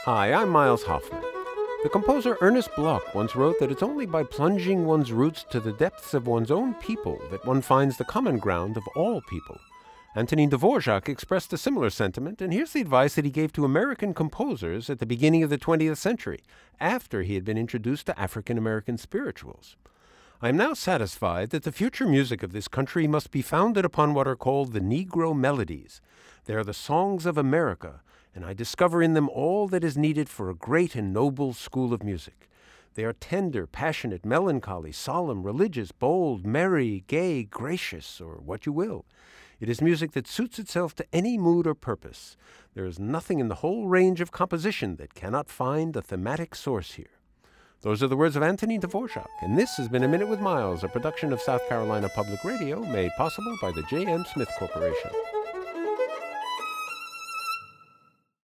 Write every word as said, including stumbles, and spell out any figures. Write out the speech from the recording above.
Hi, I'm Miles Hoffman. The composer Ernest Bloch once wrote that it's only by plunging one's roots to the depths of one's own people that one finds the common ground of all people. Antonin Dvorak expressed a similar sentiment, and here's the advice that he gave to American composers at the beginning of the twentieth century, after he had been introduced to African-American spirituals. I am now satisfied that the future music of this country must be founded upon what are called the Negro melodies. They are the songs of America, and I discover in them all that is needed for a great and noble school of music. They are tender, passionate, melancholy, solemn, religious, bold, merry, gay, gracious, or what you will. It is music that suits itself to any mood or purpose. There is nothing in the whole range of composition that cannot find a thematic source here. Those are the words of Antonin Dvorak, and this has been A Minute with Miles, a production of South Carolina Public Radio, made possible by the J M. Smith Corporation.